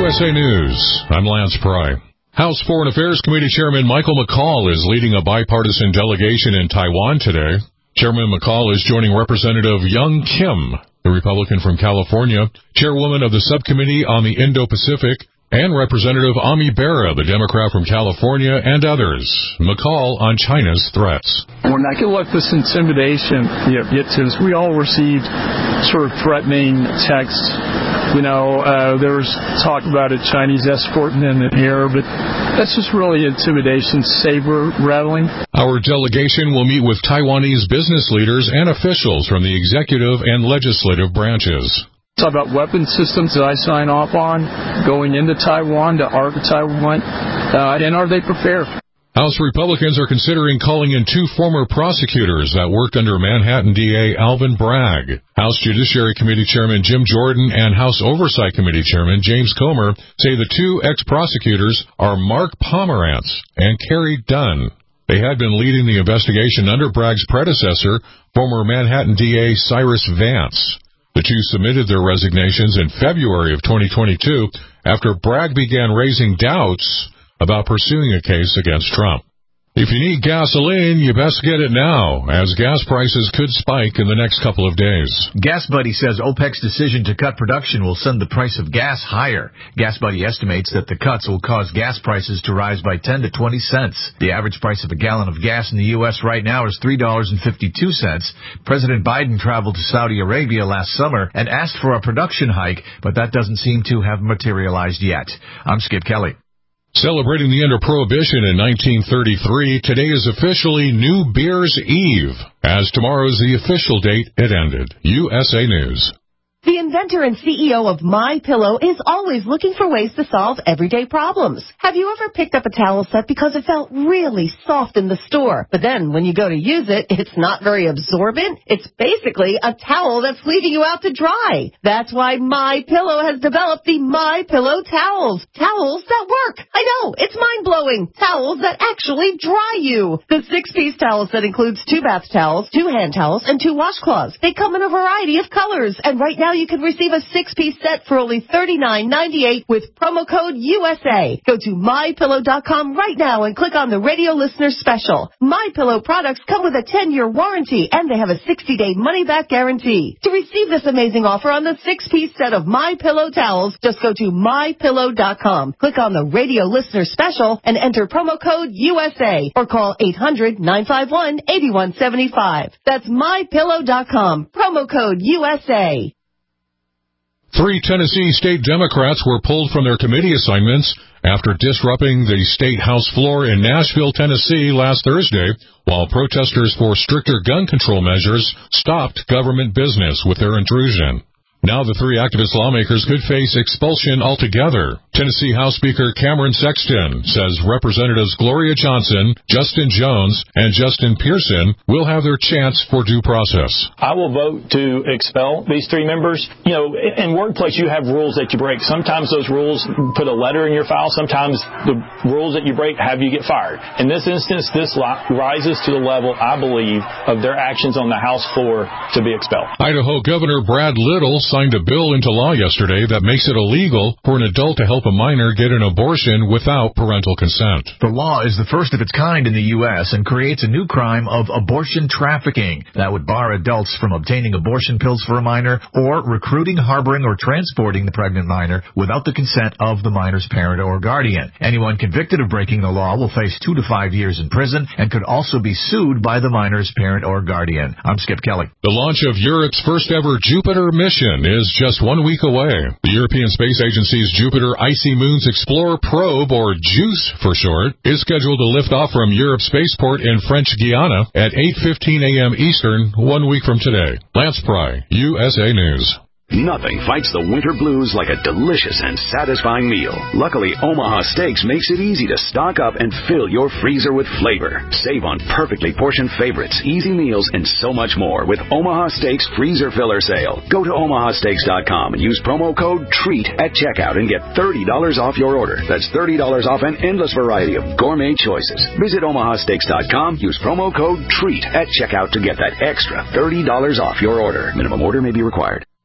USA News, I'm Lance Pry. House Foreign Affairs Committee Chairman Michael McCaul is leading a bipartisan delegation in Taiwan today. Chairman McCaul is joining Representative Young Kim, the Republican from California, chairwoman of the Subcommittee on the Indo-Pacific, and Representative Ami Bera, the Democrat from California, and others. McCaul on China's threats. When I could look this intimidation get to us, we all received sort of threatening texts. There was talk about a Chinese escorting in the air, but that's just really intimidation, saber rattling. Our delegation will meet with Taiwanese business leaders and officials from the executive and legislative branches. Talk about weapon systems that I sign off on, going into Taiwan to arc Taiwan, and are they prepared? House Republicans are considering calling in 2 former prosecutors that worked under Manhattan DA Alvin Bragg. House Judiciary Committee Chairman Jim Jordan and House Oversight Committee Chairman James Comer say the 2 ex-prosecutors are Mark Pomerantz and Kerry Dunn. They had been leading the investigation under Bragg's predecessor, former Manhattan DA Cyrus Vance. The 2 submitted their resignations in February of 2022 after Bragg began raising doubts about pursuing a case against Trump. If you need gasoline, you best get it now, as gas prices could spike in the next couple of days. GasBuddy says OPEC's decision to cut production will send the price of gas higher. GasBuddy estimates that the cuts will cause gas prices to rise by 10 to 20 cents. The average price of a gallon of gas in the U.S. right now is $3.52. President Biden traveled to Saudi Arabia last summer and asked for a production hike, but that doesn't seem to have materialized yet. I'm Skip Kelly. Celebrating the end of Prohibition in 1933, today is officially New Beer's Eve, as tomorrow is the official date it ended. USA News. The inventor and CEO of MyPillow is always looking for ways to solve everyday problems. Have you ever picked up a towel set because it felt really soft in the store, but then when you go to use it, it's not very absorbent? It's basically a towel that's leaving you out to dry. That's why MyPillow has developed the MyPillow towels. Towels that work. I know, it's mind-blowing. Towels that actually dry you. The 6-piece towel set includes 2 bath towels, 2 hand towels, and 2 washcloths. They come in a variety of colors, and right now you can receive a 6-piece set for only $39.98 with promo code USA. Go to MyPillow.com right now and click on the radio listener special. MyPillow products come with a 10-year warranty, and they have a 60-day money-back guarantee. To receive this amazing offer on the 6-piece set of MyPillow towels, just go to MyPillow.com. Click on the radio listener special and enter promo code USA or call 800-951-8175. That's MyPillow.com. Promo code USA. 3 Tennessee state Democrats were pulled from their committee assignments after disrupting the state House floor in Nashville, Tennessee last Thursday, while protesters for stricter gun control measures stopped government business with their intrusion. Now the 3 activist lawmakers could face expulsion altogether. Tennessee House Speaker Cameron Sexton says Representatives Gloria Johnson, Justin Jones, and Justin Pearson will have their chance for due process. I will vote to expel these 3 members. In workplace you have rules that you break. Sometimes those rules put a letter in your file. Sometimes the rules that you break have you get fired. In this instance, this rises to the level, I believe, of their actions on the House floor to be expelled. Idaho Governor Brad Little signed a bill into law yesterday that makes it illegal for an adult to help a minor get an abortion without parental consent. The law is the first of its kind in the U.S. and creates a new crime of abortion trafficking that would bar adults from obtaining abortion pills for a minor or recruiting, harboring, or transporting the pregnant minor without the consent of the minor's parent or guardian. Anyone convicted of breaking the law will face 2 to 5 years in prison and could also be sued by the minor's parent or guardian. I'm Skip Kelly. The launch of Europe's first ever Jupiter mission is just 1 week away. The European Space Agency's Jupiter Icy Moons Explorer probe, or JUICE for short, is scheduled to lift off from Europe's spaceport in French Guiana at 8:15 a.m. Eastern 1 week from today. Lance Pry, USA News. Nothing fights the winter blues like a delicious and satisfying meal. Luckily, Omaha Steaks makes it easy to stock up and fill your freezer with flavor. Save on perfectly portioned favorites, easy meals, and so much more with Omaha Steaks Freezer Filler Sale. Go to omahasteaks.com and use promo code TREAT at checkout and get $30 off your order. That's $30 off an endless variety of gourmet choices. Visit omahasteaks.com, use promo code TREAT at checkout to get that extra $30 off your order. Minimum order may be required.